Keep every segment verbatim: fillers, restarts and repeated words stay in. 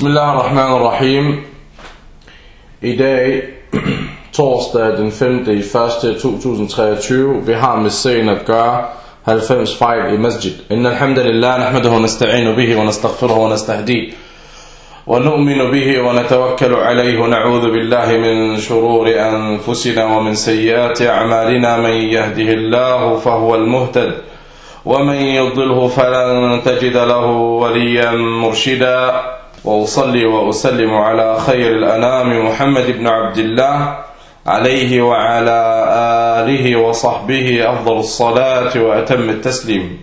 Bismillahirrahmanirrahim. I dag, torsdag den femte i første to tusind treogtyve, vi har med sagen at gøre halvfems fejl i masjid. Inna alhamdulillah, nahmaduhu, nasta'inu bihi, wa nastaghfiruhu, wa nastahdi, wa nu'minu bihi, wa natawakkalu alayhi, wa na'udhu billahi min shururi anfusina, wa min sayyiati a'malina, man yahdihillahu, fahuwa al-muhtad, ومن يضله فلن تجد له وليا مرشدا وأصلي وأسلم على خير الأنام محمد بن عبد الله عليه وعلى آله وصحبه أفضل الصلاة وأتم التسليم.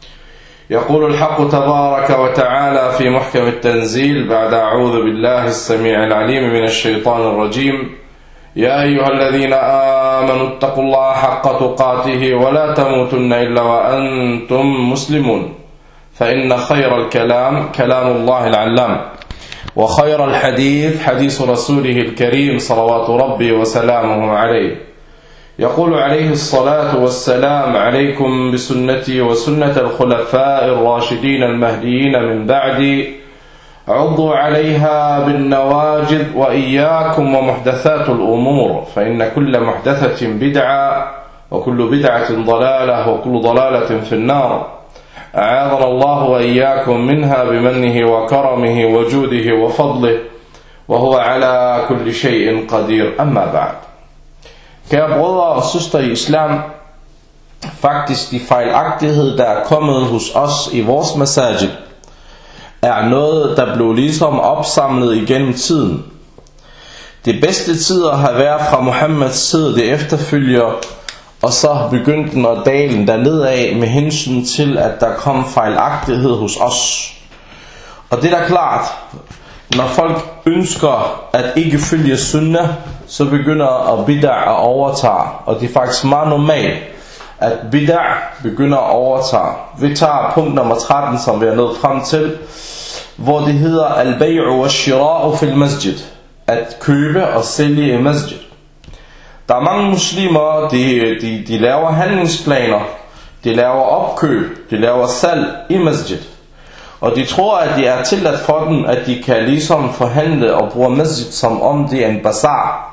يقول الحق تبارك وتعالى في محكم التنزيل بعد أعوذ بالله السميع العليم من الشيطان الرجيم: يا أيها الذين آمنوا اتقوا الله حق تقاته ولا تموتن إلا وأنتم مسلمون، فإن خير الكلام كلام الله العلام، وخير الحديث حديث رسوله الكريم صلوات ربي وسلامه عليه. يقول عليه الصلاة والسلام: عليكم بسنتي وسنة الخلفاء الراشدين المهديين من بعدي، عضوا عليها بالنواجذ، وإياكم ومحدثات الأمور، فإن كل محدثة بدعة، وكل بدعة ضلالة، وكل ضلالة في النار. أعاذنا الله وإياكم منها بمنه وكرمه وجوده وفضله، وهو على كل شيء قدير. أما بعد. Kære brødre og søstre i islam, faktisk de fejlagtighed, der er kommet hos os i vores masajid, er noget, der blev ligesom opsamlet igennem tiden. Det bedste tider har været fra Muhammeds tid, det efterfølger, og så begyndte den at dalen der nedad med hensyn til, at der kom fejlagtighed hos os. Og det er da klart, når folk ønsker at ikke følge sunnah, så begynder at bid'ah at overtage, og det er faktisk meget normalt, at bid'ah begynder at overtage. Vi tager punkt nummer tretten, som vi er nået frem til, hvor det hedder al-bay'u wa shira'u fil masjid, at købe og sælge i masjid. Der er mange muslimer, de, de, de laver handlingsplaner, de laver opkøb, de laver salg i masjid. Og de tror, at det er tilladt for dem, at de kan ligesom forhandle og bruge masjid, som om det er en bazar.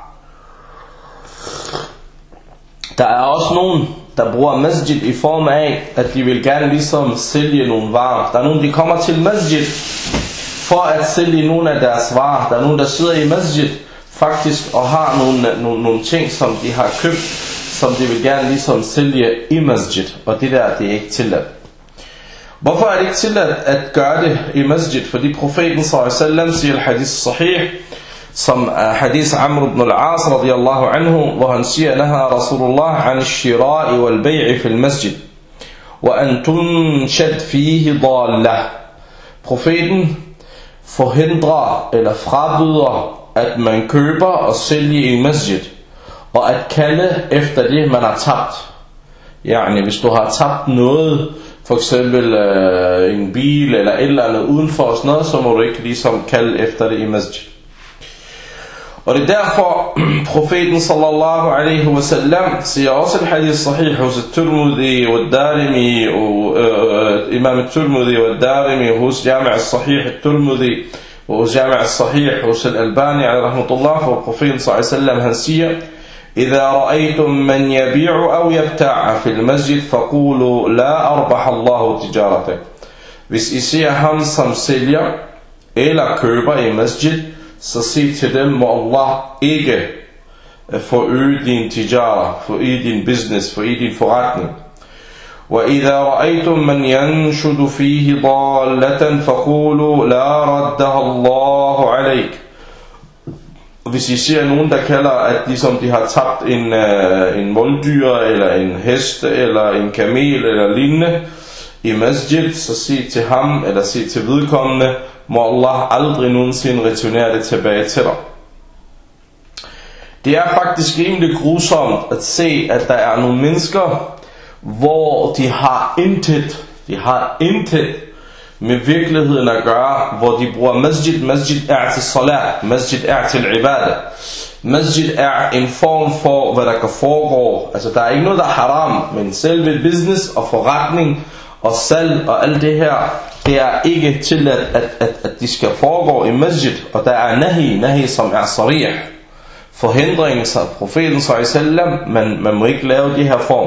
Der er også nogen, der bruger masjid i form af, at de vil gerne ligesom sælge nogle varer. Der er nogen, der kommer til masjid for at sælge nogle af deres varer. Der er nogen, der sidder i masjid faktisk og har nogle, nogle, nogle ting, som de har købt, som de vil gerne ligesom sælge i masjid. Og det der, det er ikke tilladt. Hvorfor er det ikke tilladt at gøre det i masjid? Fordi profeten sallallahu alaihi wasallam siger al-hadith sahih, som er hadith Amr ibn al-As radiyallahu anhu, hvor han siger: Naha Rasulullah an al-shira'i wal-bay'i fil masjid, wa an tunshad fihi dallah. Profeten forhindrer eller frabyder, at man køber og sælger i masjid, og at kalde efter det, man har tabt. Yani, hvis du har tabt noget, for eksempel øh, en bil eller et eller andet udenfor og sådan noget, så må du ikke ligesom kalde efter det i masjid. Og det er derfor, profeten sallallahu alaihi wasallam siger også et hadith sahih hos al-Tirmidhi og al-Darimi, og øh, imam al-Tirmidhi og al-Darimi hos Jami' al-Sahih al-Tirmidhi, og hos Jami' al-Sahih hos al-Albani alaihi rahmatullah, for profeten sallallahu alaihi wasallam han siger: إذا رأيتم من يبيع أو يبتاع في المسجد فقولوا لا أربح الله تجارتك. Hvis I ser ham som sælger eller køber i masjid, så sig til dem: må Allah ikke forøge din tijara, forøge din business, forøge din forretning. وإذا رأيتم من ينشد فيه ضالة فقولوا لا ردها الله عليك. Hvis I ser nogen, der kalder, at ligesom de har tabt en, øh, en måldyr, eller en hest, eller en kamel, eller lignende i masjid, så sig til ham, eller sig til vedkommende: må Allah aldrig nogensinde returnere det tilbage til dig. Det er faktisk rimelig grusomt at se, at der er nogle mennesker, hvor de har intet, de har intet med virkeligheden at gøre, hvor de bruger masjid. Masjid er til salat, masjid er til ibadah. Masjid er en form for, hvad der kan foregå. Altså der er ikke noget, der er haram, men selve business og forretning og salg og alt det her, det er ikke tilladt at, at, at de skal foregå i masjid, og der er nahi, nahi som er sarih, forhindring, så profeten sallallahu, man, man må ikke lave de her form.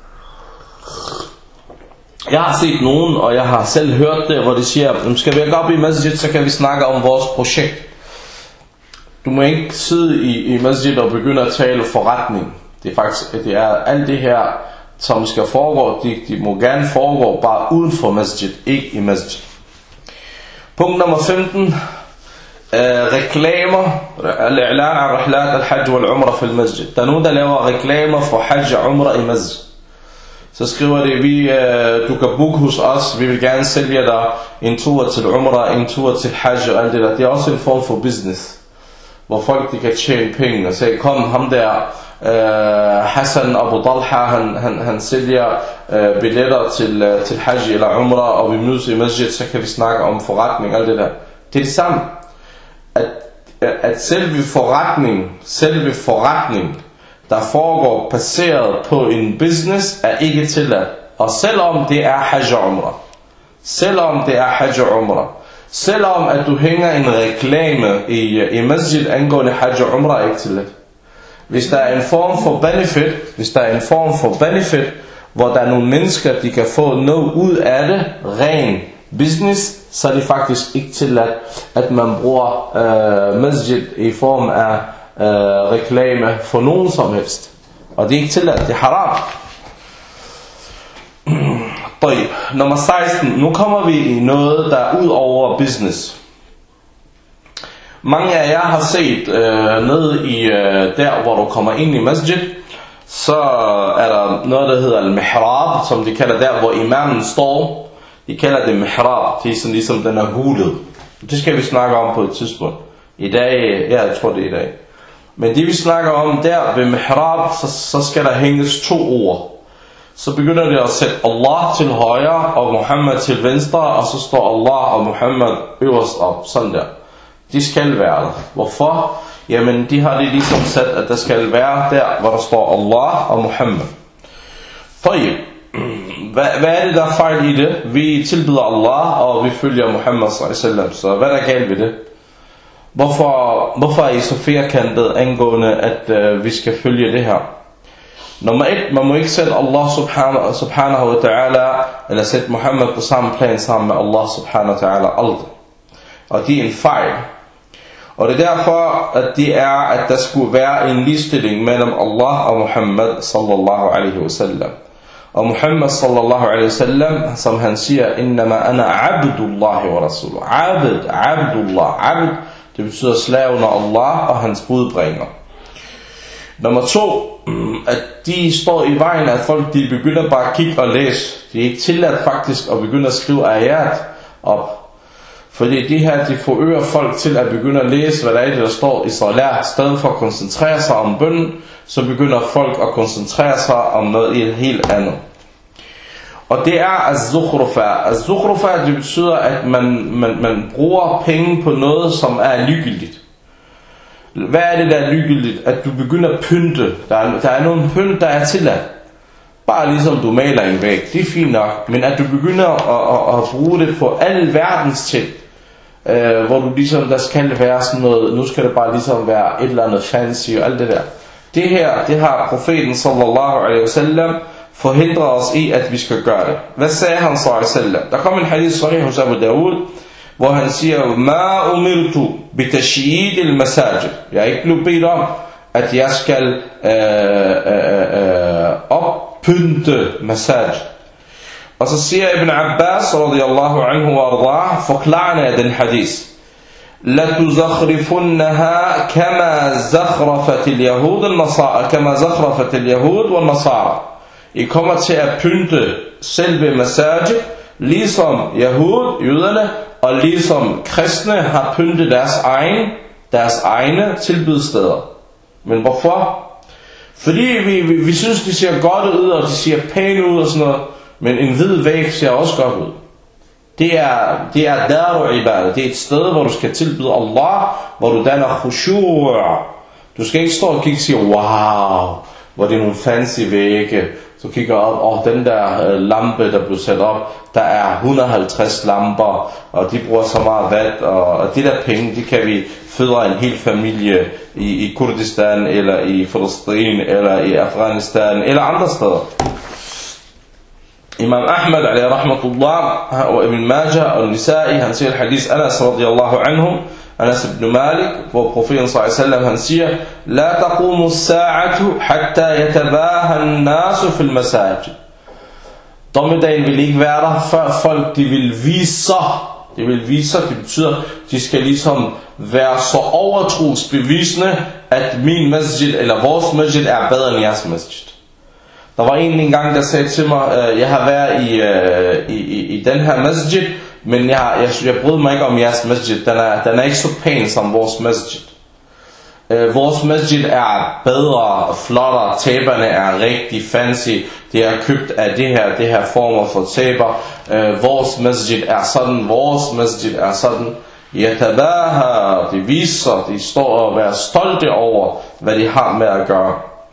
Jeg har set nogen, og jeg har selv hørt det, hvor de siger, nu skal vi gå op i masjid, så kan vi snakke om vores projekt. Du må ikke sidde i, i masjid og begynde at tale forretning. Det er faktisk, det er alt det her, som skal foregå, de, de må gerne foregå bare uden for masjid, ikke i masjid. Punkt nummer femten. Uh, reklamer. Al-i'lan al-rihlat al-hajj wal-umrah fil masjid. Der er nogen, der laver reklamer for hajj og umrah i masjid. Så skriver de, vi, uh, du kan booke hos os, vi vil gerne sælge dig en tur til umrah, en tur til hajj og alt det der. Det er også en form for business, hvor folk de kan tjene penge og sige, kom ham der, uh, Hassan Abu Talha, han, han, han sælger uh, billetter til, uh, til hajj eller umrah, og vi mødes i masjid, så kan vi snakke om forretning og alt det der. Det er det samme. At, at selve forretning, selve forretning, der foregår baseret på en business, er ikke tilladt. Og selvom det er hajj og umrah, selvom det er hajj og umrah, selvom at du hænger en reklame i, i masjid angående hajj og umrah, er ikke tilladt. Hvis der er en form for benefit, hvis der er en form for benefit, hvor der er nogle mennesker, de kan få noget ud af det, ren business, så er det faktisk ikke tilladt, at man bruger øh, masjid i form af øh, reklame for nogen som helst. Og det er ikke tilladt, det er haram. Nummer seksten. Nu kommer vi i noget, der er ud over business. Mange af jer har set øh, nede i øh, der, hvor du kommer ind i masjid, så er der noget, der hedder al-mihrab, som de kalder der, hvor imamen står. De kalder det mihrab, det er sådan ligesom den er hulet. Det skal vi snakke om på et tidspunkt. I dag, ja, jeg tror det er i dag. Men det vi snakker om der ved mihrab, så, så skal der hænges to ord. Så begynder det at sætte Allah til højre og Muhammad til venstre, og så står Allah og Muhammad øverst op, sådan der. De skal være der. Hvorfor? Jamen, de har det ligesom sat, at der skal være der, hvor der står Allah og Muhammad. Tayyib. Hvad, hvad er det, der er fejl i det? Vi tilbyder Allah, og vi følger Muhammad sallallahu alaihi wasallam. Så hvad er der galt ved det? Hvorfor, hvorfor er I så firkantet angående, at uh, vi skal følge det her? Nummer et, man må ikke sætte Allah subhanahu, subhanahu wa ta'ala, eller sætte Muhammad på samme plan sammen med Allah subhanahu wa ta'ala aldrig. Og det er en fejl. Og det er derfor, at det er, at der skulle være en ligestilling mellem Allah og Muhammad sallallahu alaihi wasallam. Og Muhammad sallallahu alaihi wasallam, som han siger, innama ana abdullahi wa rasuluh. Abd, abdullah, abd, det betyder slaven af Allah og hans budbringer. Nummer to, at de står i vejen, at folk de begynder bare at kigge og læse. De er ikke tilladt faktisk at begynde at skrive ayat op. Fordi de her, de forøger folk til at begynde at læse, hvad der er det, der står i salat. I stedet for at koncentrere sig om bønnen, så begynder folk at koncentrere sig om noget helt andet. Og det er az-zukhrufa. Az-zukhrufa, det betyder, at man, man, man bruger penge på noget, som er ligegyldigt. Hvad er det, der er ligegyldigt? At du begynder at pynte. Der er, der er nogle pynt, der er tilladt. Bare ligesom du maler en væg. Det er fint nok. Men at du begynder at, at, at bruge det på alle verdens ting. Øh, hvor du ligesom, der skal være sådan noget. Nu skal det bare ligesom være et eller andet fancy og alt det der. Det her, det har profeten sallallahu alaihi wasallam forhindret os i, at vi skal gøre det. Hvad sagde han sallallahu alaihi wasallam? Der kom en hadith sahih hos Abu Dawud, hvor han siger, ma umirtu bitashiyid al-masajid. Jeg er ikke blevet bedt om, at jeg skal øh, øh, øh, oppynte masajid. Og så siger Ibn Abbas radiyallahu anhu wa ardah, forklarende af den hadith, la tuzakhrifunnaha kama zakhrafat al-yahud al-nasara, kama zakhrafat al-yahud wal-nasara. I kommer til at pynte selve masajid, ligesom Yahud, jøderne, og ligesom kristne har pyntet deres egen, deres egne tilbedsteder. Men hvorfor? Fordi vi, vi, vi synes, de ser godt ud, og de ser pæne ud og sådan noget. Men en hvid væg ser også godt ud. Det er, det er daru ibadah. Det er et sted, hvor du skal tilbede Allah, hvor du danner khushu'. Du skal ikke stå og kigge og sige, wow, hvor det er nogle fancy vægge, Så kigger jeg op, og den der øh, lampe, der blev sat op, der er et hundrede og halvtreds lamper, og de bruger så meget vand, og, og de der penge, de kan vi fødre en hel familie i, i Kurdistan, eller i Palæstina, eller i Afghanistan, eller andre steder. Imam Ahmad, alayhi rahmatullah, og Ibn Majah, og Nisa'i, han siger hadith Anas radiyallahu anhu, Anas ibn Malik, hvor profeten sallallahu alaihi wasallam han siger: "La taqumu as-sa'atu hatta yatabaha an-nasu fil masajid." Dommedagen vil ikke være der, før folk de vil vise sig. Det vil vise sig, det betyder, de skal ligesom være så overtrosbevisende, at min masjid eller vores masjid er bedre end jeres masjid. Der var en engang, der sagde til mig, øh, jeg har været i, øh, i, i, i den her masjid, men jeg, jeg, jeg bryder mig ikke om jeres masjid. Den er, den er ikke så pæn som vores masjid. Øh, vores masjid er bedre, flottere, tæpperne er rigtig fancy. Det er købt af det her, det her former for tæpper. Øh, vores masjid er sådan, vores masjid er sådan. Yatabaha, de viser, de står og er stolte over, hvad de har med at gøre.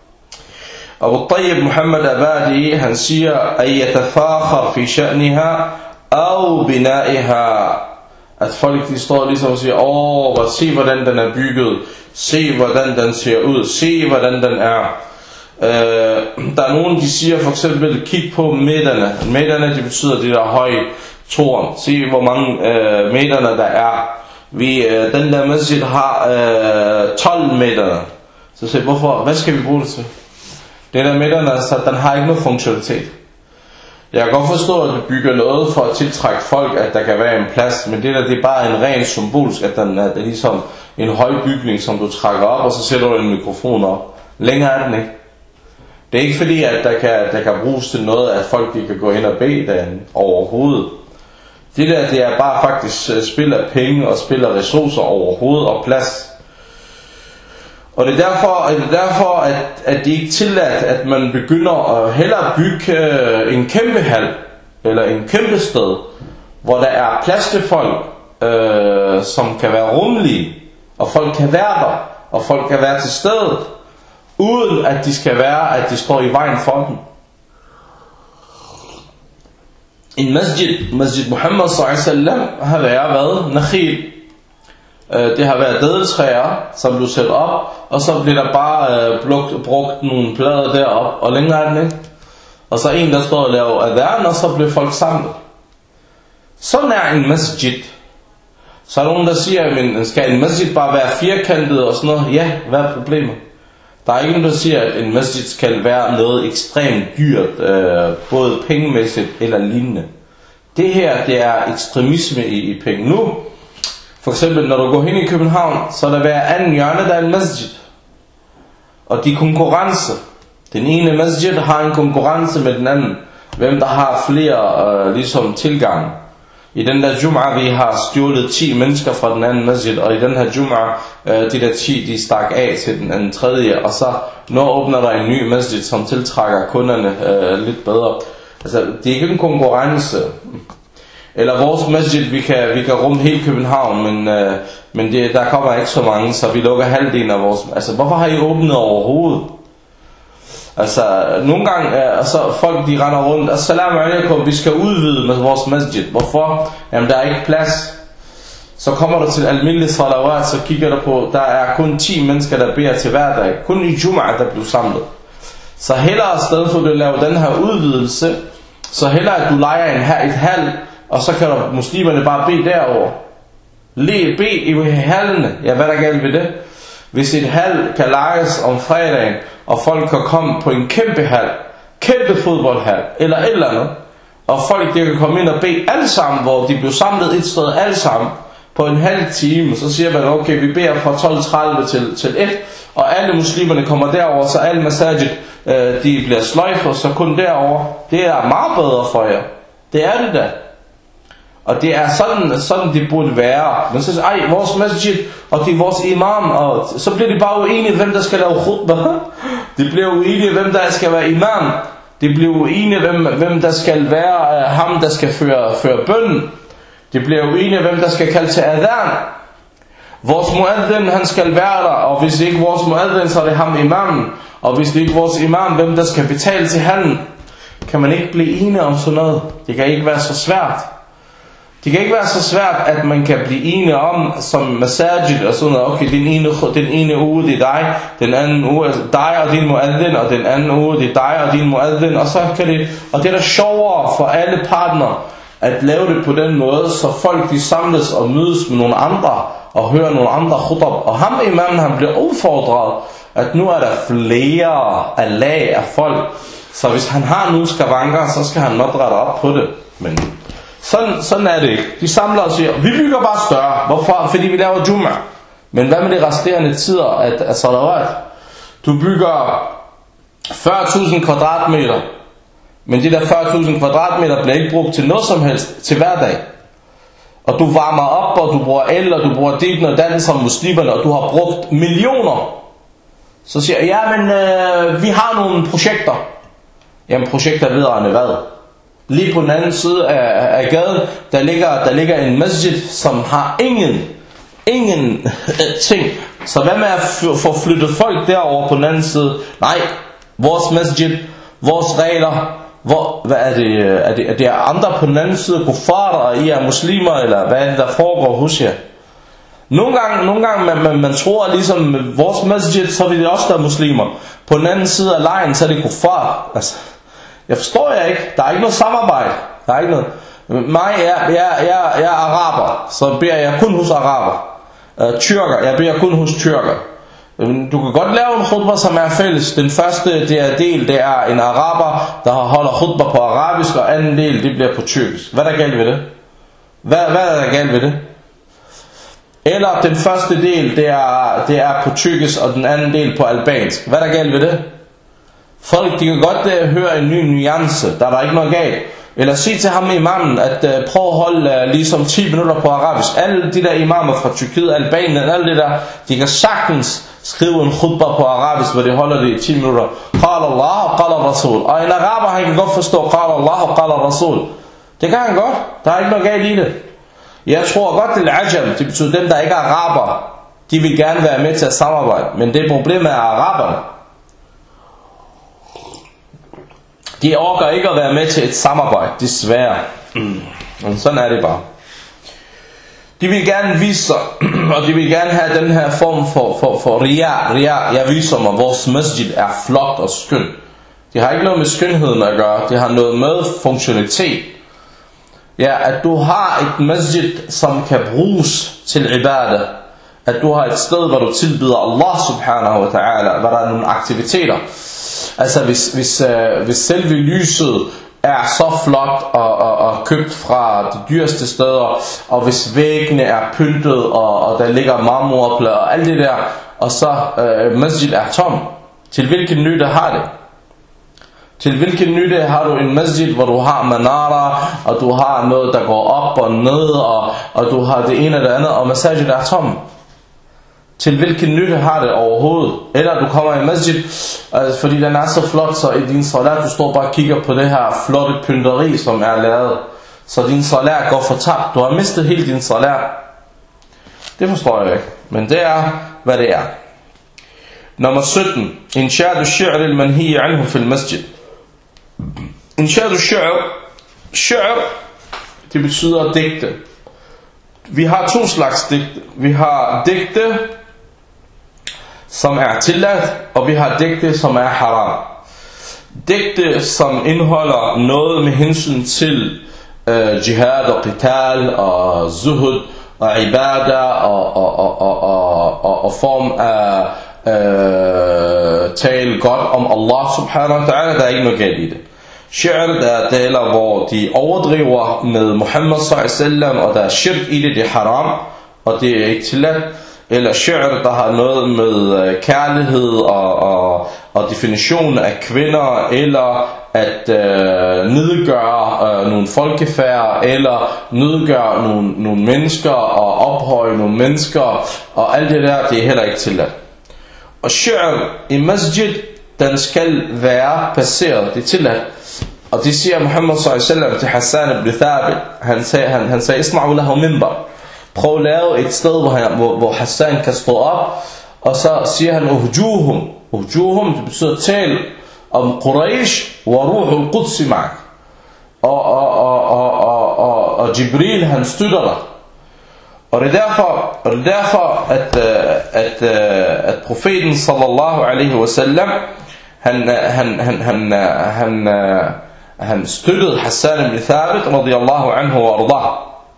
Abu Tayyib Muhammad Abadi, han siger, at yatafakhar fi sha'niha aw bina'iha. At folk de står ligesom og siger, åh, oh, se hvordan den er bygget, se hvordan den ser ud, se hvordan den er. Øh, der er nogen, de siger for eksempel, kig på meterne. Meterne, det betyder det der høje tårn. Se hvor mange øh, meterne der er. Vi, øh, den der masjid har øh, tolv meter. Så siger hvorfor, hvad skal vi bruge det til? Det der meterne, så den har ikke noget funktionalitet. Jeg kan godt forstå, at vi bygger noget for at tiltrække folk, at der kan være en plads, men det der, det er bare en ren symbolsk, at den er, det er ligesom en høj bygning, som du trækker op, og så sætter du en mikrofon op. Længere er den ikke. Det er ikke fordi, at der kan, der kan bruges til noget, at folk de kan gå ind og bede den overhovedet. Det der, det er bare faktisk spil af penge og spil af ressourcer overhovedet og plads. Og det er derfor, det er derfor at, at det ikke er tilladt, at man begynder at hellere bygge øh, en kæmpe hal, eller en kæmpe sted, hvor der er plads til folk, øh, som kan være rummelige, og folk kan være der, og folk kan være til stedet, uden at de skal være, at de står i vejen for dem. En masjid, masjid Muhammad sallallahu alaihi wasallam, har været hvad? Nakhil. Det har været dædeltræer, som du sætter op, og så bliver der bare øh, brugt, brugt nogle plader derop, og længere er den ikke. Og så en, der står og laver adhan, og så bliver folk samlet. Sådan er en masjid. Så er der nogen, der siger, men skal en masjid bare være firkantet og sådan noget? Ja, hvad er problemet? Der er ingen, der siger, at en masjid skal være noget ekstremt dyrt, øh, både pengemæssigt eller lignende. Det her, det er ekstremisme i, i penge. Nu, for eksempel, når du går hen i København, så er der hver anden hjørne, der er en masjid. Og de konkurrence. Den ene masjid har en konkurrence med den anden. Hvem der har flere øh, ligesom tilgang. I den der Jum'ah, vi har stjålet ti mennesker fra den anden masjid, og i den her Jum'ah, øh, de der ti, de stak af til den anden tredje, og så nu åbner der en ny masjid, som tiltrækker kunderne øh, lidt bedre. Altså, det er ikke en konkurrence. Eller vores masjid, vi kan, vi kan rumme hele København, men, øh, men det, der kommer ikke så mange, så vi lukker halvdelen af vores. Altså, hvorfor har I åbnet overhovedet? Altså, nogle gange, øh, så folk de render rundt, assalamu alaikum, vi skal udvide med vores masjid. Hvorfor? Jamen, der er ikke plads. Så kommer du til almindelig salawat, så kigger du på, der er kun ti mennesker, der beder til hver dag. Kun i Jum'ah, der bliver samlet. Så hellere stedet for at lave den her udvidelse, så hellere at du lejer en her, et halv, og så kan du muslimerne bare bede derover. Le, bed i hallene. Ja, hvad der galt ved det? Hvis et hal kan lejes om fredagen, og folk kan komme på en kæmpe hal, kæmpe fodboldhal, eller et eller andet, og folk de kan komme ind og bede alle sammen, hvor de bliver samlet et sted alle sammen, på en halv time, så siger man, okay, vi beder fra tolv tredive til, til et, og alle muslimerne kommer derover, så alle masajid, øh, de bliver sløjfet, så kun derover. Det er meget bedre for jer. Det er det da. Og det er sådan, sådan det burde være. Man siger, ej, vores masjid, og det er vores imam, og så bliver de bare uenige, hvem der skal lave khutbah. De bliver uenige, hvem der skal være imam. De bliver uenige, hvem, hvem der skal være uh, ham, der skal føre, føre bønnen. De bliver uenige, hvem der skal kalde til adhan. Vores muadhin, han skal være der, og hvis det ikke vores muadhin, så er det ham imamen. Og hvis det ikke vores imam, hvem der skal betale til han. kan man ikke blive enige om sådan noget. Det kan ikke være så svært. Det kan ikke være så svært, at man kan blive enige om, som masajid og sådan noget, okay, den ene, den ene uge det er dig, den anden uge er dig og din muaddin, og den anden uge det er dig og din muaddin, og så kan det, og det er da sjovere for alle partner, at lave det på den måde, så folk de samles og mødes med nogle andre, og hører nogle andre khutb, og ham imamen han bliver udfordret, at nu er der flere af lag af folk, så hvis han har nogle skavanker, så skal han nok rette op på det, men sådan, sådan er det ikke. De samler og siger, vi bygger bare større. Hvorfor? Fordi vi laver jum'a. Men hvad med de resterende tider af, af salawat? Du bygger fyrre tusind kvadratmeter, men de der fyrre tusind kvadratmeter bliver ikke brugt til noget som helst, til hverdag. Og du varmer op, og du bruger el, og du bruger dit og datten som muslimerne, og du har brugt millioner. Så siger jeg, ja, men øh, vi har nogle projekter. Jamen, projekter vedrørende hvad? Lige på den anden side af, af gaden, der ligger, der ligger en masjid, som har ingen, ingen ting. Så hvad med at få flyttet folk derover på den anden side? Nej, vores masjid, vores regler, hvor, hvad er det, er det, er det andre på den anden side, kuffar, og I er muslimer, eller hvad er det, der foregår hos jer? Nogle gange, nogle gange man, man, man tror ligesom, vores masjid, så vil det også være muslimer. På den anden side af lejen, så er det kuffar. Altså, jeg forstår jeg ikke. Der er ikke noget samarbejde. Der er ikke noget. Mig, jeg, jeg, jeg, jeg er araber, så beder jeg kun hos araber. Uh, tyrker, jeg beder kun hos tyrker. Du kan godt lave en khutbah, som er fælles. Den første det er del, det er en araber, der holder khutbah på arabisk, og anden del, det bliver på tyrkisk. Hvad er der galt ved det? Hvad, hvad er der galt ved det? Eller den første del, det er, det er på tyrkisk, og den anden del på albansk. Hvad er der galt ved det? Folk, de kan godt uh, høre en ny nuance, der er der ikke noget galt. Eller sig til ham imamen, at uh, prøv at holde uh, ligesom ti minutter på arabisk. Alle de der imamer fra Tyrkiet, Albanien, alle det der, de kan sagtens skrive en khutbah på arabisk, hvor de holder det i ti minutter. Qala Allah og Qala Rasul. Og en araber, han kan godt forstå Qala Allah og Qala Rasul. Det kan han godt. Der er ikke noget galt i det. Jeg tror godt, det er ajam, det betyder dem, der ikke er araber. De vil gerne være med til at samarbejde. Men det problemet er araberne. De orker ikke at være med til et samarbejde, desværre. Mm. Men sådan er det bare. De vil gerne vise sig, og de vil gerne have den her form for, for, for ria, ria. Jeg viser mig, vores masjid er flot og skøn. Det har ikke noget med skønheden at gøre, det har noget med funktionalitet. Ja, at du har et masjid, som kan bruges til ibadah. At du har et sted, hvor du tilbyder Allah subhanahu wa ta'ala, hvor der er nogle aktiviteter. Altså hvis, hvis, øh, hvis selve lyset er så flot og, og, og købt fra de dyreste steder, og hvis væggene er pyntet, og, og der ligger marmorplader og alt det der, og så øh, masjid er tom, til hvilken nytte har det? Til hvilken nytte har du en masjid, hvor du har manara, og du har noget, der går op og ned, og, og du har det ene og det andet, og masjid er tom? Til hvilken nytte har det overhovedet? Eller du kommer i masjid, altså, fordi den er så flot, så i din salat, du står bare og kigger på det her flotte pynteri, som er lavet, så din salat går fortabt. Du har mistet hele din salat. Det forstår jeg ikke, men det er, hvad det er. Nummer sytten. Inshadu shi'r al-manhi anhu fil masjid. Inshadu shi'r, shi'r, det betyder digte. Vi har to slags digte. Vi har digte, som er tilladt, og vi har digte, som er haram. Digte, som indeholder noget med hensyn til øh, jihad og qital og zuhud og ibadah og, og, og, og, og, og, og form af øh, tale godt om Allah subhanahu wa ta'ala, der er ikke noget galt i det. Shi'r, der er deler, hvor de overdriver med Muhammad sallallahu alaihi wasallam, og der er shirk i det, det er haram, og det er ikke tilladt. Eller shi'r, der har noget med kærlighed og, og, og definition af kvinder, eller at øh, nedgøre øh, nogle folkefærd, eller nedgøre nogle, nogle mennesker og ophøje nogle mennesker, og alt det der, det er heller ikke tilladt. Og shi'r i masjid, den skal være baseret, det er tilladt. Og det siger Muhammad sallallahu alaihi wasallam til Hassan ibn Thabit. Han sagde, han, han sagde, isma'u lahu minbar. Prøv at lave et sted, hvor, han, hvor, hvor Hassan kan stå op, og så siger han, uhujuhum. Uhujuhum, det betyder tal. om Quraysh wa ruhul Quds ma'ak. Og, og, og, og, og, og, og Jibril han støtter dig. Og det er derfor, og det er derfor at, at, at profeten sallallahu alaihi wasallam han, han, han, han, han, han støttede Hassan ibn Thabit radiyallahu anhu wa ardah.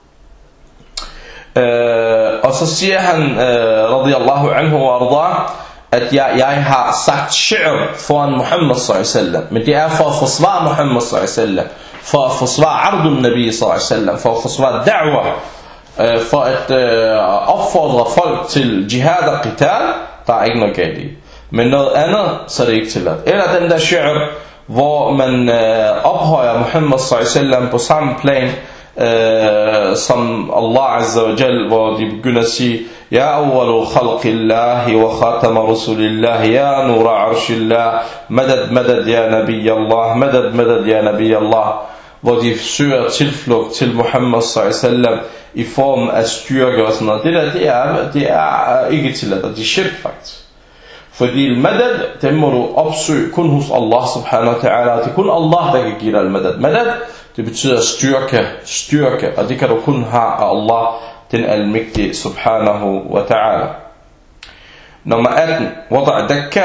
Og så siger han radiyallahu anhu wa ardah, at jeg, jeg har sagt shi'r foran Muhammad sallallahu alaihi wasallam, men det er for at forsvare Muhammad sallallahu alaihi wasallam, for at forsvare ardun nabi sallallahu alaihi wasallam, for at forsvare da'wah, for at øh, opfordre folk til jihad og qital. Der er ikke noget galt i. Men noget andet, så er det ikke tilladt. Eller den der shi'r, hvor man øh, ophøjer Muhammad sallallahu alaihi wasallam på samme plan øh, som Allah azza wa jal, hvor de begynder at sige ya awwalu khalqillahi wa khatama rasulillahi ya nura arshillah madad madad ya nabi Allah madad madad ya nabi Allah, hvor de søger tilflugt til Muhammad sallallahu alaihi wasallam i form af styrke og sådan noget. Det der, det er, det er ikke tilladt, og det er shirk faktisk. Fordi al-madad, det må du opsøge kun hos Allah subhanahu wa ta'ala. Det er kun Allah, der kan give dig al-madad. Madad, det betyder styrke, styrke, og det kan du kun have af Allah, den almægtige subhanahu wa ta'ala. Nummer atten, wada' dakka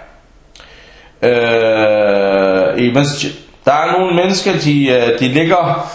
øh, i masjid. Der er nogle mennesker, de, de ligger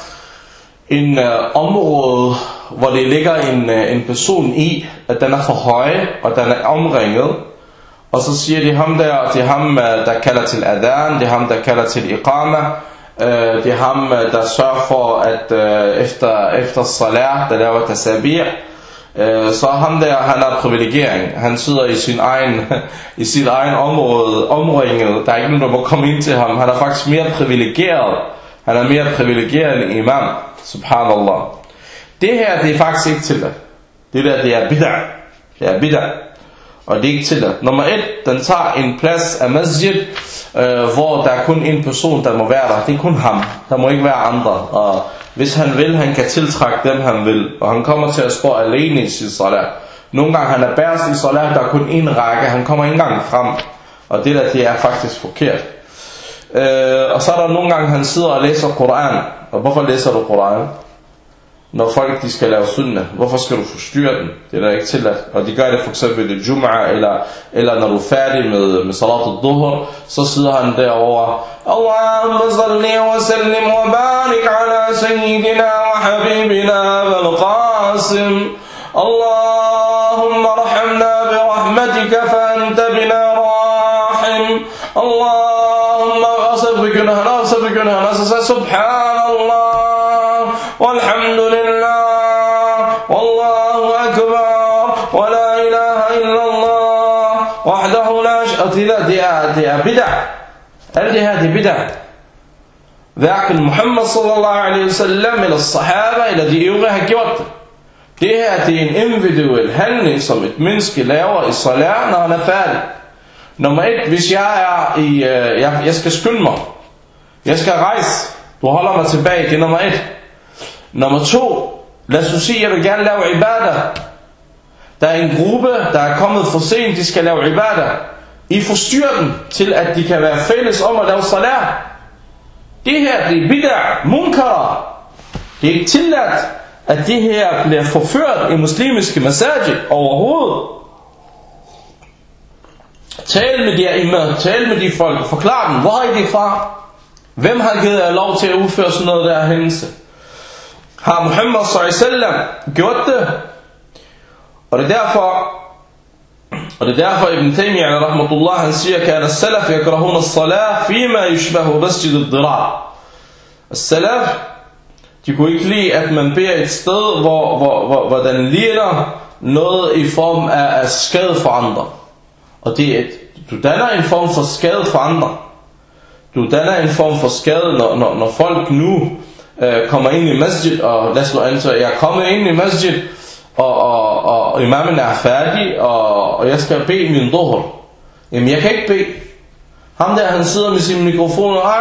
en uh, område, hvor det ligger en, uh, en person i, at den er for høj, og den er omringet. Og så siger de ham der, det er ham, uh, der kalder til adhan, det er ham, der kalder til iqama, uh, det er ham, uh, der sørger for, at uh, efter, efter salat, der laver tasabih, uh, så ham der, han har privilegering. Han sidder i sin egen, i sit egen område, omringet. Der er ikke nogen, der må komme ind til ham. Han er faktisk mere privilegeret. Han er mere privilegeret end imam. Subhanallah. Det her, det er faktisk ikke tilladt. Det der, det er bid'ah. Det er bid'ah. Og det er ikke tilladt. Nummer et, den tager en plads af masjid, øh, hvor der er kun en person, der må være der. Det er kun ham. Der må ikke være andre. Og hvis han vil, han kan tiltrække dem, han vil. Og han kommer til at stå alene i sit salat. Nogle gange han er bærest i salat, der er kun en række. Han kommer ikke engang frem. Og det der, det er faktisk forkert. Øh, og så er der nogle gange, han sidder og læser Koran. Og hvorfor læser du Koran? Når folk de skal lave sunnah, hvorfor skal du forstyrre dem? Det er da ikke tilladt. Og de gør det for eksempel i Jum'ah, eller, eller når du er færdig med, med salat al-duhr, så sidder han derovre. Allahumma salli wa sallim wa barik ala sayyidina wa habibina wal qasim. Allahumma rahamna bi rahmatika fa anta bina rahim. Allahumma, og så begynder han, og så begynder han, og så siger subhanallah. والحمد لله والله أكبر ولا إله إلا الله وحده لا شريك له. Det er, det er bid'ah. Alt det her, det er bid'ah. Hverken Muhammad sallallahu alaihi wasallam eller sahaba eller de øvrige har gjort det. Det her, det er en individuel handling, som et menneske laver i salat, når han er færdig. Nummer et, hvis jeg er i, øh, jeg, jeg skal skynde mig, jeg skal rejse, du holder mig tilbage, det er nummer et. Nummer to, lad os sige, jeg vil gerne lave ibadah. Der er en gruppe, der er kommet for sent, de skal lave ibadah. I forstyrrer dem til, at de kan være fælles om at lave salat. Det her, det er bid'ah, munkar. Det er ikke tilladt, at det her bliver forført i muslimiske masajid overhovedet. Tal med de imam, tal med de folk, forklar dem, hvor er de fra? Hvem har givet jer lov til at udføre sådan noget der hændelse? Har Muhammad sallallahu alaihi wasallam gjort det? Og det er derfor, og det er derfor Ibn Taymiyyah rahmatullah, han siger, kan as-salaf yakrahuna as-salat fima yushbahu masjid ad-dirar. As-salaf, de kunne ikke lide, at man beder et sted, hvor, hvor, hvor, hvor den ligner noget i form af, af skade for andre. Og det er, du danner en form for skade for andre. Du danner en form for skade, når, når, når folk nu øh, kommer ind i masjid, og lad os nu antage, jeg er kommet ind i masjid, og, og, og, og imamen er færdig, og, og jeg skal bede min dhuhr. Jamen jeg kan ikke bede. Ham der, han sidder med sin mikrofon, og,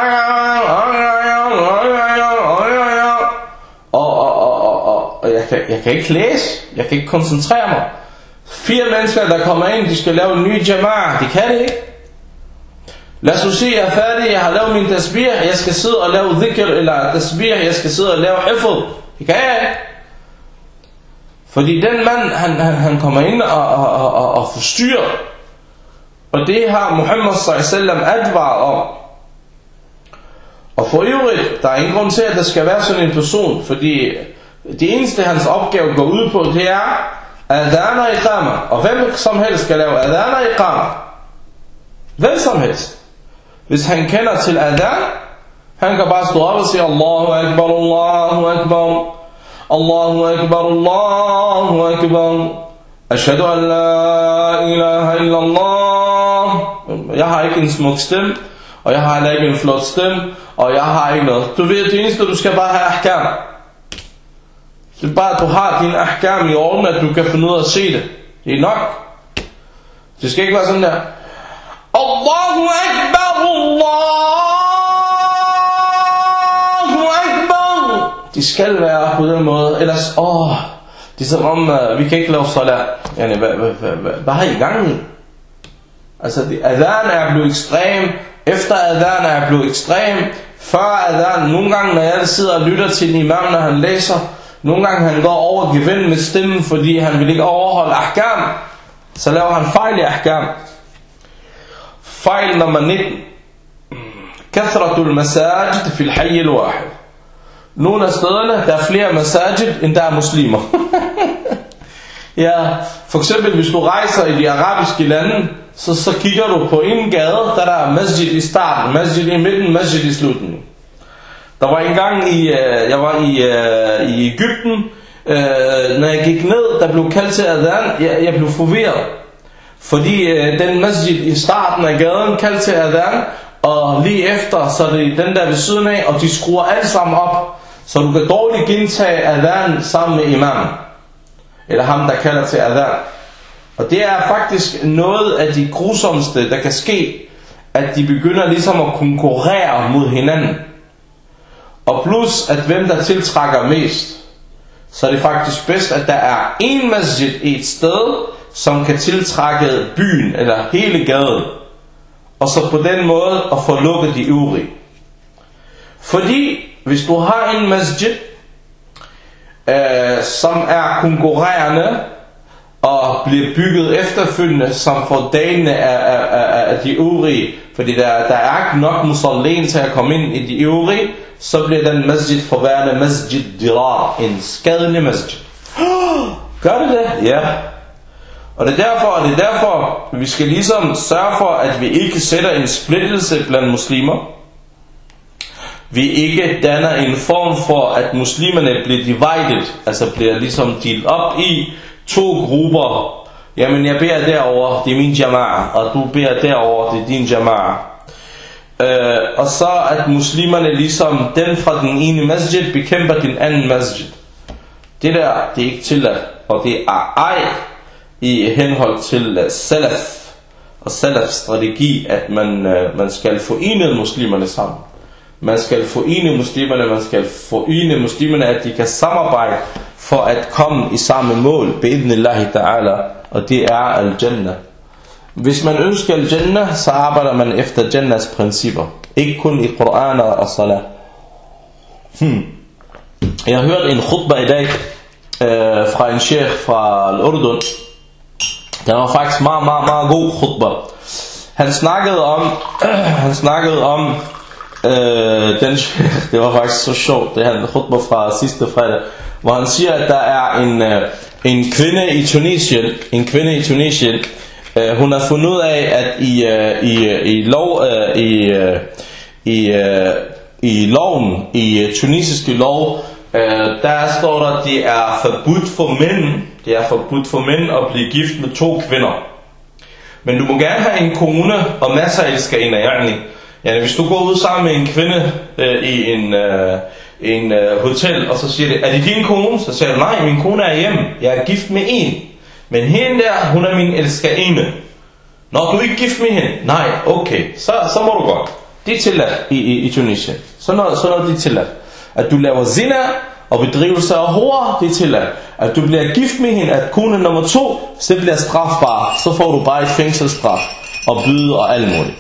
og, og, og, og, og jeg, kan, jeg kan ikke læse, jeg kan ikke koncentrere mig. Fire mennesker, der kommer ind, de skal lave en ny jama'a, de kan det ikke. Lad os nu sige, jeg er færdig, jeg har lavet min tasbih, jeg skal sidde og lave dhikr, eller tasbih, jeg skal sidde og lave hifd. Det kan jeg ikke. Fordi den mand, han, han, han kommer ind og, og, og, og forstyrrer. Og det har Muhammad sallallahu alaihi wasallam advaret om. Og for øvrigt, der er ingen grund til, at der skal være sådan en person, fordi det eneste, hans opgave går ud på, det er adhan og iqama. Og hvem som helst skal lave adhan og iqama. Hvem som helst. Hvis han kender til adhan, han kan bare stå op og sige Allahu Akbar, Allahu Akbar, Allahu Akbar, Allahu Akbar, Ashhadu an la ilaha illallah. Jeg har ikke en smuk stemme, og jeg har heller ikke en flot stemme, og jeg har ikke noget. Du ved, det eneste, du skal bare have ahkam. Det er bare, at du har din ahkam i orden, at du kan finde ud af at se det. Det er nok. Det skal ikke være sådan der. Allahu Akbar, Allahu Akbar. De skal være på den måde. Ellers, åh, det er som om, uh, vi kan ikke lave salat. Yani, hvad, hvad, hvad, hvad, hvad har I gang i? Altså, det, adhan er blevet ekstrem. Efter adhan er blevet ekstrem. Før adhan, nogle gange, når jeg sidder og lytter til en imam, når han læser, nogle gange han går over gevind med stemmen, fordi han vil ikke overholde ahkam. Så laver han fejl i ahkam. Fejl nummer nitten. Kathratul masajid fil hayy al-wahid. Nogle af stederne, der er flere masajid, end der er muslimer. Ja, for eksempel hvis du rejser i de arabiske lande, så, så kigger du på en gade, der der er masjid i starten, masjid i midten, masjid i slutningen. Der var en gang, i, jeg var i, i Egypten, når jeg gik ned, der blev kaldt til adhan, jeg, jeg blev forvirret. Fordi den masjid i starten af gaden kaldte til adhan, og lige efter, så er det den der ved siden af, og de skruer alt sammen op, så du kan dårligt gentage adhan sammen med imam, eller ham der kalder til adhan. Og det er faktisk noget af de grusomste, der kan ske, at de begynder ligesom at konkurrere mod hinanden. Og plus, at hvem der tiltrækker mest, så er det faktisk bedst, at der er en masjid i et sted, som kan tiltrække byen, eller hele gaden. Og så på den måde at få lukket de øvrige. Fordi, hvis du har en masjid, øh, som er konkurrerende, og bliver bygget efterfølgende, som får dalene af, af, af, af de øvrige, fordi der, der er ikke nok musallin til at komme ind i de øvrige, så bliver den masjid forværende masjid dirar, en skadelig masjid. Gør det det? Ja. Og det er derfor, og det er derfor, vi skal ligesom sørge for, at vi ikke sætter en splittelse blandt muslimer. Vi ikke danner en form for, at muslimerne bliver divided, altså bliver ligesom delt op i to grupper. Jamen jeg beder derover, det er min jama'a, og du beder derover, det er din jama'a. Øh, og så at muslimerne ligesom den fra den ene masjid bekæmper den anden masjid. Det der, det er ikke tilladt, og det er ej i henhold til salaf og salafs strategi, at man, man skal forene muslimerne sammen. Man skal forene muslimerne, man skal forene muslimerne, at de kan samarbejde for at komme i samme mål, bi'idhnillahi ta'ala, og det er al-jannah. Hvis man ønsker al-jannah, så arbejder man efter jannahs principper, ikke kun i Qur'an og salat. Hmm. Jeg har hørt en khutbah i dag øh, fra en sheikh fra al-Urdun. Det var faktisk meget, meget, meget god khutbah. Han snakkede om, øh, han snakkede om, øh, den, det var faktisk så sjovt, det her khutbah fra sidste fredag, hvor han siger, at der er en, øh, en kvinde i Tunisien, en kvinde i Tunisien, øh, hun har fundet ud af, at i, øh, i, i, lov, øh, i, øh, i, øh, i loven, i tunisiske lov, øh, der står der, at det er forbudt for mænd, det er forbudt for mænd at blive gift med to kvinder. Men du må gerne have en kone og masser af elskerinder, yani. Yani, hvis du går ud sammen med en kvinde øh, i en, øh, en øh, hotel, og så siger det, er det din kone? Så siger du, nej, min kone er hjemme, jeg er gift med en. Men hende der, hun er min elskerinde. Nå, du er ikke gift med hende? Nej, okay, så, så må du godt. Det er tilladt i, i, i Tunisien. Så noget, så noget det er tilladt. At du laver zina og bedrivelse af hår, det er tilladt. At du bliver gift med hende, at kone nummer to, så bliver strafbar. Så får du bare et fængselsstraf og byde og alt muligt.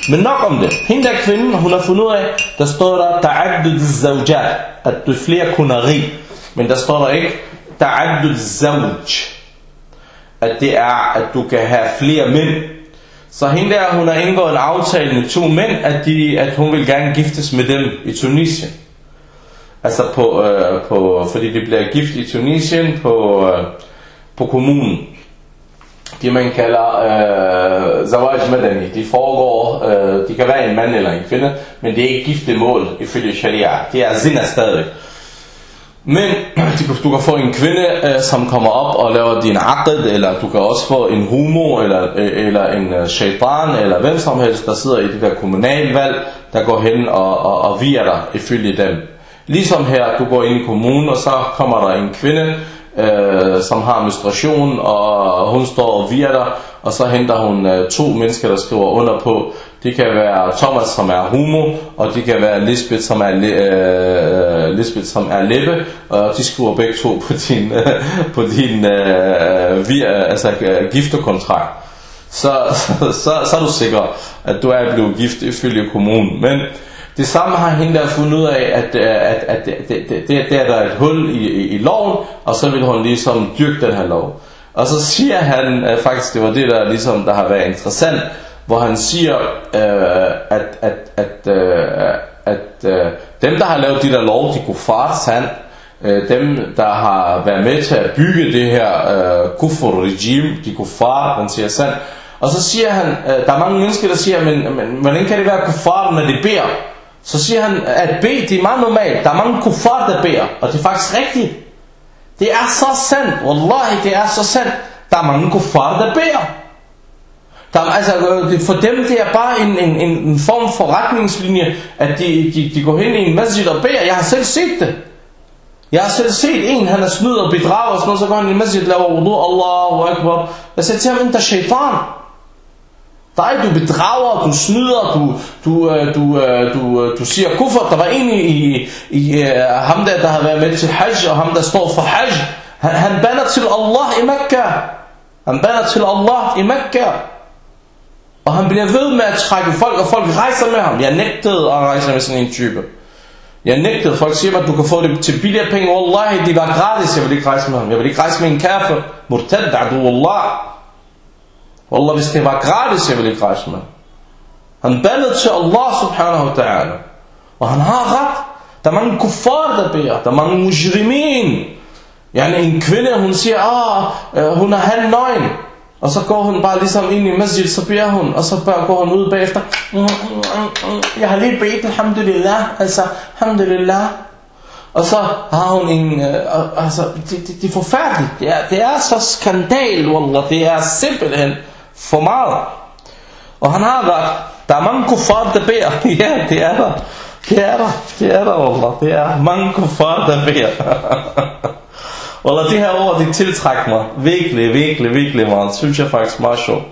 Men nok om det. Hende der kvinden, hun har fundet ud af, der står der ta'addud az-zawjat, at du er flere kuneri. Men der står der ikke ta'addud az-zawj, at det er, at du kan have flere mænd. Så hende der, hun har indgået en aftale med to mænd, at, de, at hun vil gerne giftes med dem i Tunisien. Altså på, øh, på, fordi de bliver gift i Tunisien på, øh, på kommunen. Det man kalder øh, zawaj madani. De foregår, øh, de kan være en mand eller en kvinde, men det er ikke giftemål ifølge sharia. Det er zina stadig. Men du kan få en kvinde, øh, som kommer op og laver din aqd, eller du kan også få en homo, eller, øh, eller en øh, shaitan, eller hvem som helst, der sidder i det der kommunalvalg, der går hen og, og, og vier dig ifølge dem. Ligesom her, du går ind i kommunen, og så kommer der en kvinde, øh, som har menstruation, og hun står og vier dig, og så henter hun øh, to mennesker, der skriver under på. Det kan være Thomas, som er homo, og det kan være Lisbeth, som er, øh, Lisbeth, som er Lebbe, og de skriver begge to på din, øh, på din øh, via, altså, øh, giftekontrakt. Så, så, så, så er du sikker, at du er blevet gift ifølge kommunen. Men det samme har hende der fundet ud af, at, at, at det, det, det, det er der et hul i, i, i loven, og så vil hun ligesom dyrke den her lov. Og så siger han, at faktisk det var det der ligesom der har været interessant, hvor han siger, øh, at, at, at, øh, at øh, dem der har lavet de der lov, de kuffar, sand, øh, dem der har været med til at bygge det her øh, kufur-regime, de kuffar, han siger sand. Og så siger han, øh, der er mange mennesker der siger, men, men hvordan kan det være kuffar, når de beder? Så siger han, at bede, det er meget normalt. Der er mange kuffar, der beder, og det er faktisk rigtigt. Det er så sandt, wallahi, det er så sandt. Der er mange kuffar, der beder. Der, altså, for dem det er bare en, en, en form for retningslinje, at de, de, de går hen i en masjid og beder. Jeg har selv set det. Jeg har selv set en, han er snyd og bedrager, og sådan noget, så går han i en masjid, laver wudu, Allahu Akbar. Jeg sagde til ham, en der shaitan. Dig, du bedrager, du snyder, du, du, du, du, du siger kuffer. Der var en i, i, i ham der, der har været med til hajj, og ham der står for hajj. Han, han bander til Allah i Mekka. Han bander til Allah i Mekka. Og han bliver ved med at trække folk, og folk rejser med ham. Jeg nægtede at rejse med sådan en type. Jeg nægtede. Folk siger mig, at du kan få det til billigere penge. Wallahi, de var gratis. Jeg vil ikke rejse med ham. Jeg vil ikke rejse med en kafir. Murtad, adu Allah. Wallah, hvis det var gratis, jeg vil ikke rejse med ham. Han bandede til Allah subhanahu wa ta'ala. Og han har ret. Der er mange kuffar, der beder. Der er mange mujrimin. Yani en kvinde, hun siger, ah, hun er halv nøgen. Og så går hun bare ligesom ind i masjid, så beder hun, og så bare går hun ud bagefter. Jeg har lige bedt, alhamdulillah, altså, alhamdulillah. Og så har hun en, øh, altså, det, det, det er forfærdeligt. Det er, det er så skandal, wallah, det er simpelthen for meget. Og han har ret. Der er mange kuffar, der beder. Ja, det er der. Det er der, det er der, wallah. Det er mange kuffar, der beder. Wallah, det her ord, det tiltrækker mig virkelig, virkelig, virkelig meget. Synes jeg faktisk meget sjovt.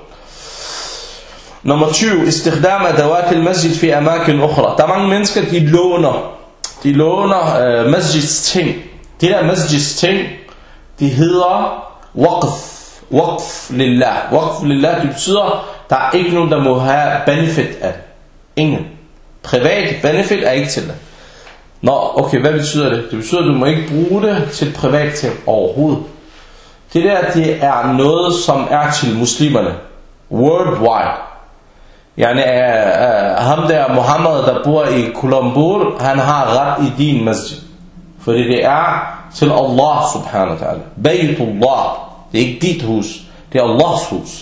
Nummer tyve. Istighdam adawat al-masjid fi amakin ukhra. Der er mange mennesker, de låner. De låner øh, masjids ting. De der masjids ting, de hedder waqf. Waqf lillah. Waqf lillah, det betyder, der er ikke nogen, der må have benefit af det. Ingen. Privat benefit er ikke til det. Nå, okay, hvad betyder det? Det betyder, at du må ikke bruge det til privat ting overhovedet. Det der, det er noget, som er til muslimerne. Worldwide. Yani, uh, uh, ham der, Muhammad, der bor i Colombo, han har ret i din masjid. Fordi det er til Allah subhanahu wa ta'ala. Baytullah. Det er ikke dit hus. Det er Allahs hus.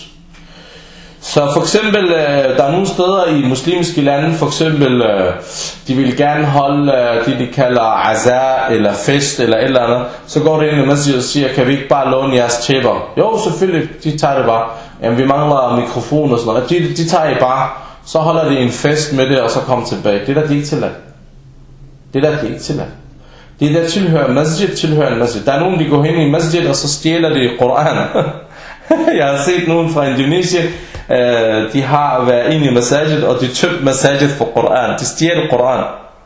Så for eksempel, der er nogle steder i muslimske lande, for eksempel, de vil gerne holde det, de kalder aza, eller fest, eller et eller andet. Så går det ind i masjid og siger, kan vi ikke bare låne jeres tæpper? Jo, selvfølgelig, de tager det bare. Jamen, vi mangler mikrofon og sådan noget. De, de tager det bare. Så holder de en fest med det, og så kommer tilbage. Det der, de ikke tilladt. Det der, de ikke tilladt. Det der tilhører masjid, tilhører en masjid. Der er nogen, de går hen i masjid, og så stjæler de Koran. Jeg har set nogen fra Indonesien, øh, de har været inde i masjid, og de tømte masjid for Koran. De stjæler Koran.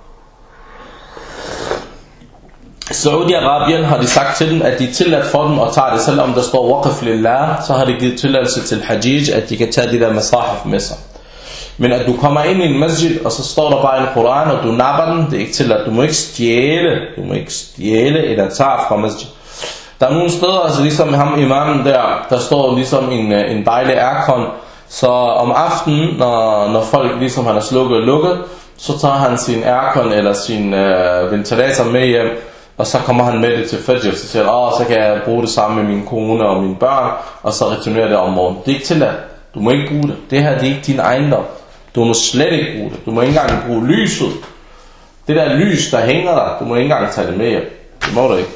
Saudi-Arabien har de sagt til dem, at de er tilladt for dem at tage det, selvom der står waqf lillah, så har de givet tilladelse til hajij, at de kan tage de der masahif med sig. Men at du kommer ind i en masjid, og så står der bare en Koran, og du napper den, det er ikke til at du må ikke stjæle, du må ikke stjæle et atar fra masjid. Der er nogle steder, altså ligesom ham imamen der, der står ligesom en, en dejlig aircon, så om aftenen, når, når folk ligesom han er slukket og lukket, så tager han sin aircon eller sin øh, ventilator med hjem, og så kommer han med det til fajr, så siger han, åh, så kan jeg bruge det sammen med min kone og mine børn, og så returnerer det om morgenen. Det er ikke tilladt. Du må ikke bruge det. Det her, det er ikke din ejendom. Du må slet ikke bruge det. Du må ikke engang bruge lyset. Det der lys, der hænger der, du må ikke engang tage det med hjem. Det må du ikke.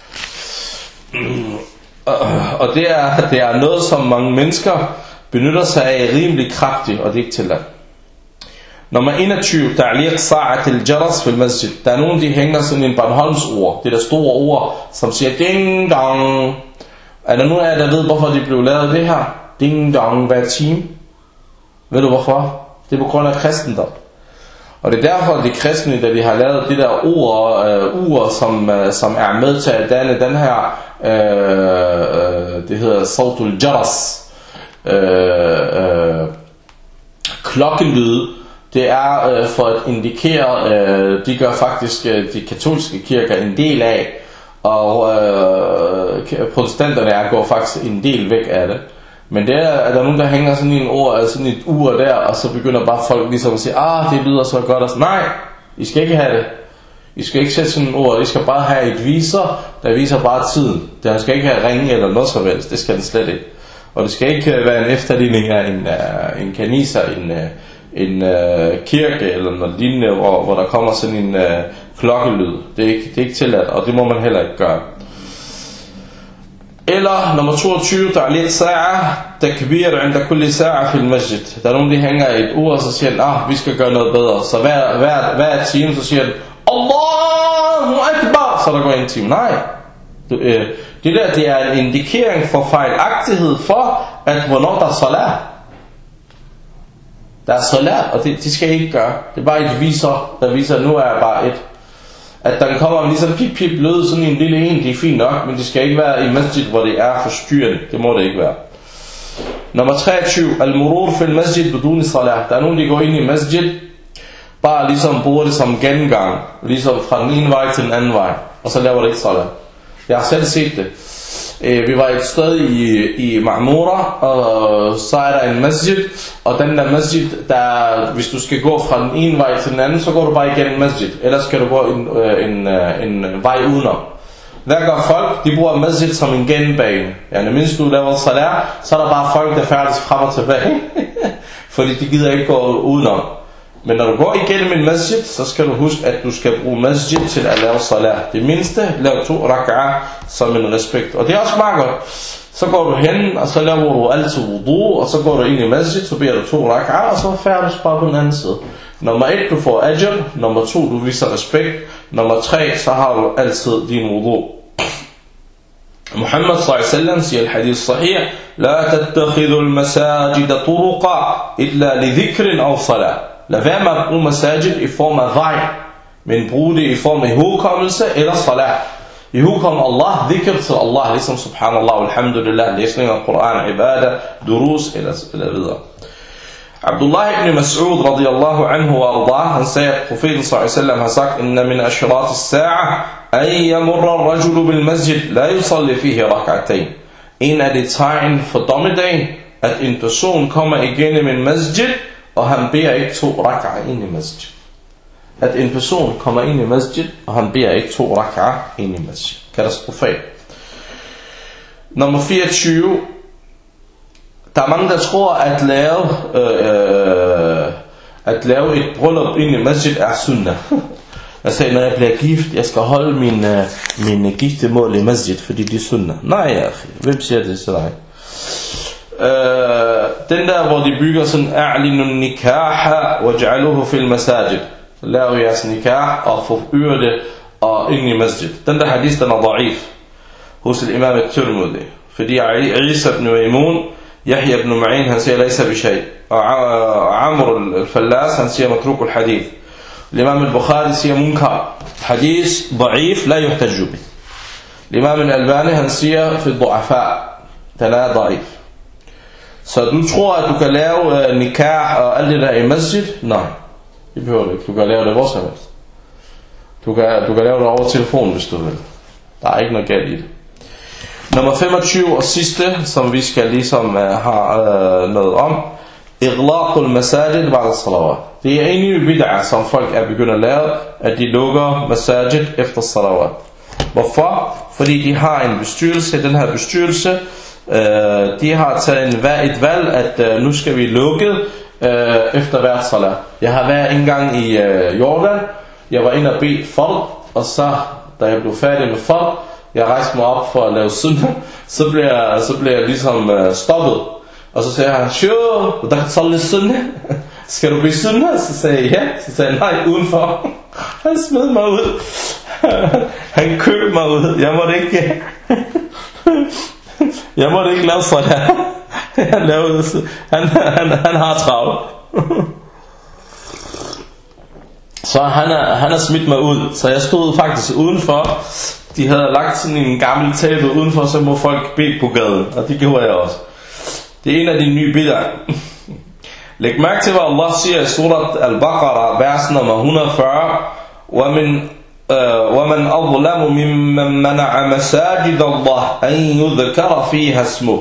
Og det er, det er noget, som mange mennesker benytter sig af rimelig kraftigt, og det er ikke tilladt. Nummer enogtyve, ta'liq sa'at al-jaras fil masjid. Der er nogen, de hænger sådan en Bornholms ord. Det der store ord, som siger ding dong. Er der nogen af jer, der ved, hvorfor de blev lavet det her? Ding dong hver time. Ved du hvorfor? Det er på grund af kristendom. Og det er derfor, at de kristne, da de har lavet det der ord, øh, ur, som, øh, som er med til at danne den her, øh, øh, det hedder Sautul Jaras, øh, øh, klokkelyd. Det er øh, for at indikere, øh, de gør faktisk øh, de katolske kirker en del af, og øh, protestanterne er går faktisk en del væk af det. Men det er, at der er nogen, der hænger sådan en ord, sådan et ur der, og så begynder bare folk ligesom at sige, ah, det lyder så godt, og så, nej, I skal ikke have det. I skal ikke sætte sådan en ord, I skal bare have et viser, der viser bare tiden. Den skal ikke have ringe eller noget som helst, det skal den slet ikke. Og det skal ikke være en efterligning af en, uh, en kanisa, en, uh, en uh, kirke eller noget lignende, hvor, hvor der kommer sådan en uh, klokkelyd. Det er, ikke, det er ikke tilladt, og det må man heller ikke gøre. Eller nummer toogtyve, ta'liq sa'a, takbir 'inda kulli sa'a fil masjid. Der er nogen, der hænger et ur, og så siger de, ah, vi skal gøre noget bedre. Så hver, hver, hver time, så siger de, Allahu Akbar, så der går en time. Nej, det der, det er en indikering for fejlagtighed for, at hvornår der er salat. Der er salat, og det, det skal I ikke gøre. Det er bare et viser, der viser, at nu er jeg bare et. At der kommer ligesom pip pip lød sådan en lille en, det er fint nok, men det skal ikke være i masjid, hvor det er forstyrrende. Det må det ikke være. Nummer treogtyve, al-murur fil masjid beduni salat. Der er nogen, der går ind i masjid, bare ligesom bruger det som gengang, ligesom fra den ene vej til den anden vej, og så laver det ikke salat. Jeg har selv set det. Vi var et sted i, i Ma'mura, og så er der en masjid, og den der masjid, der, hvis du skal gå fra den ene vej til den anden, så går du bare igennem masjid, ellers skal du gå en, en, en, en vej udenom. Hvad gør folk? De bruger masjid som en genbane. Ja, når mindst du laver salat, så er der bare folk, der færdes frem og tilbage, fordi de gider ikke gå udenom. Men når du går igennem en masjid, så skal du huske, at du skal bruge masjid til at lave salat. Det mindste, lav to rak'ah som en respekt. Og det er også meget godt. Så går du hen, og så laver du altid wudu, og så går du ind i masjid, så beder du to rak'ah, og så færdes bare på den anden side. Nummer et, du får ajr. Nummer to, du viser respekt. Nummer tre, så har du altid din wudu. Muhammad sallallahu alaihi wasallam siger i hadith sahih, La tattakhidhu al-masajid turuqa illa li dhikrin aw salat. Lad være med at bruge masajid i form af vej, men brug det i form af hukommelse eller salat. I hukom Allah, dhikr til Allah, ligesom subhanallah, alhamdulillah, læsning af Koran, ibadah, durus eller, eller videre. Abdullah ibn Mas'ud radiyallahu anhu wa ardah, han sagde, at profeten sallallahu alaihi wasallam har sagt, inna min ashrat as-sa'a an yamurra ar-rajulu bil masjid la yusalli fihi rak'atayn. En af de tegn for dommedagen, at en person kommer igennem en masjid, og han beder ikke to rak'ah ind i masjid. At en person kommer ind i masjid, og han beder ikke to rak'ah ind i masjid. Katastrofalt. Nummer fireogtyve. Der er mange, der tror, at lave, øh, at lave et bryllup ind i masjid er sunnah. Jeg sagde, når jeg bliver gift, jeg skal holde min, øh, min giftemål i masjid, fordi det er sunnah. Nej, ja, hvem siger det til dig? Uh, den der, hvor de bygger sådan a'linun nikaha waj'aluhu fil masajid. Lav jeres nikah og forøger det og ind i masjid. Den der hadith, den er da'if hos imam al-Tirmidhi. Fordi Isa ibn Maymun, Yahya ibn Ma'in, han siger laysa bi shay. Og Amr al-Fallas, han siger matruk al-hadith. Imam al-Bukhari siger munkar. Hadith da'if, la yuhtajju bih. Imam al-Albani, han siger fi du'afa. Den er da'if. Så du tror, at du kan lave uh, nikah og alt det der i masjid? Nej, det behøver du ikke. Du kan lave det hvor som helst. Du kan, du kan lave det over telefonen, hvis du vil. Der er ikke noget galt i det. Nummer femogtyve og sidste, som vi skal ligesom uh, have uh, noget om. Iglaqul masajid ba'da salawat. Det er en ny bid'ah, som folk er begyndt at lave, at de lukker masajid efter salawat. Hvorfor? Fordi de har en bestyrelse. Den her bestyrelse, øh, de har taget en, et valg, at øh, nu skal vi lukke øh, efter hver salat. Jeg har været en gang i øh, Jordan. Jeg var inde og bede fard, og så, da jeg blev færdig med fard, jeg rejste mig op for at lave sunnah, så blev jeg, så blev jeg ligesom øh, stoppet. Og så sagde han, sjø, der kan tage lidt sunnah. Skal du bede sunnah? Så sagde jeg, ja. Så sagde jeg, nej, udenfor. Han smed mig ud. Han købte mig ud. Jeg måtte ikke Jeg måtte ikke lave sådan her. Han, lavede, han, han, han har travlt. Så han er, han er smidt mig ud. Så jeg stod faktisk udenfor. De havde lagt sådan en gammel tæppe udenfor, så må folk bede på gaden. Og det gjorde jeg også. Det er en af de nye bid'ah. Læg mærke til, hvad Allah siger i surat Al-Baqarah, vers nummer et hundrede og fyrre. وَمِنْ وَمَنْ أَظْلَمُ مِمَّنْ مَنَعَ مَسَاجِدَ اللَّهِ أَنْ يُذْكَرَ فِيهَا اسْمُهُ.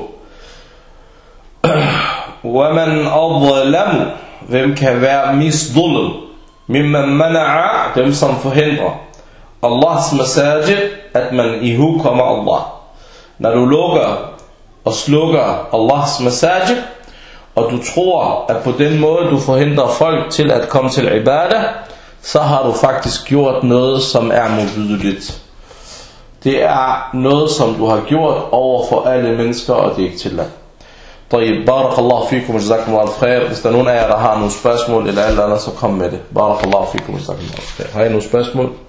وَمَنْ أَظْلَمُ, hvem kan være misdulm? مِمَّنْ مَنَعَ, dem som forhindrer Allahs masajid, at man ihugkommer Allah. Når du lukker og slukker Allahs masajid, og du tror, at på den måde du forhindrer folk til at komme til ibadah, så har du faktisk gjort noget, som er modbydeligt. Det er noget, som du har gjort over for alle mennesker, og det er ikke tilladt. طيب, barakallahu fikum, jazakumullahu khair. Hvis der er nogen af jer, der har nogle spørgsmål eller alt andet, så kom med det. Barakallahu fikum, jazakumullahu khair. Har I nogle spørgsmål?